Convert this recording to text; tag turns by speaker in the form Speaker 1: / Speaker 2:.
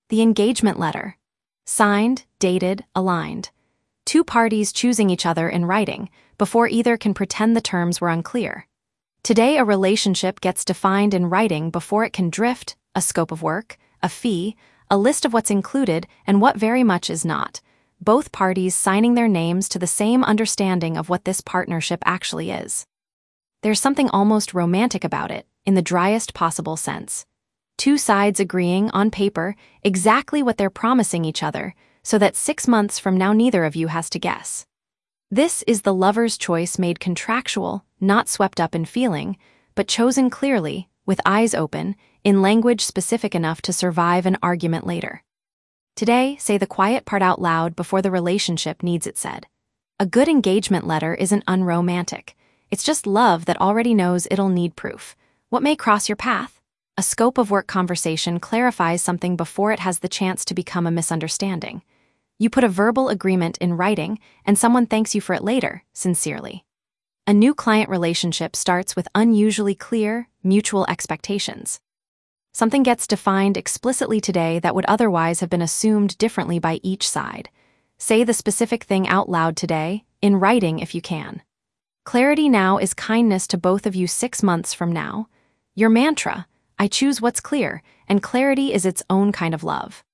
Speaker 1: The engagement letter. Signed, dated, aligned. Two parties choosing each other in writing before either can pretend the terms were unclear. Today, a relationship gets defined in writing before it can drift, a scope of work, a fee, a list of what's included and what very much is not, both parties signing their names to the same understanding of what this partnership actually is. There's something almost romantic about it, in the driest possible sense. Two sides agreeing, on paper, exactly what they're promising each other, so that 6 months from now neither of you has to guess. This is the lover's choice made contractual, not swept up in feeling, but chosen clearly, with eyes open, in language specific enough to survive an argument later. Today, say the quiet part out loud before the relationship needs it said. A good engagement letter isn't unromantic. It's just love that already knows it'll need proof. What may cross your path? A scope of work conversation clarifies something before it has the chance to become a misunderstanding. You put a verbal agreement in writing, and someone thanks you for it later, sincerely. A new client relationship starts with unusually clear, mutual expectations. Something gets defined explicitly today that would otherwise have been assumed differently by each side. Say the specific thing out loud today, in writing if you can. Clarity now is kindness to both of you 6 months from now. Your mantra, I choose what's clear, and clarity is its own kind of love.